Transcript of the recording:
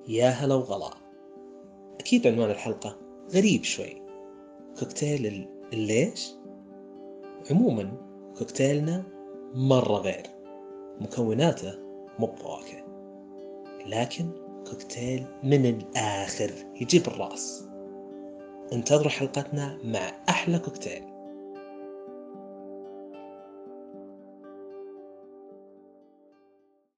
يا هلا وغلا. أكيد عنوان الحلقة غريب شوي، كوكتيل الليش؟ عموما كوكتيلنا مرة غير، مكوناته مو بفواكه، لكن كوكتيل من الآخر يجيب الرأس. انتظروا حلقتنا مع أحلى كوكتيل.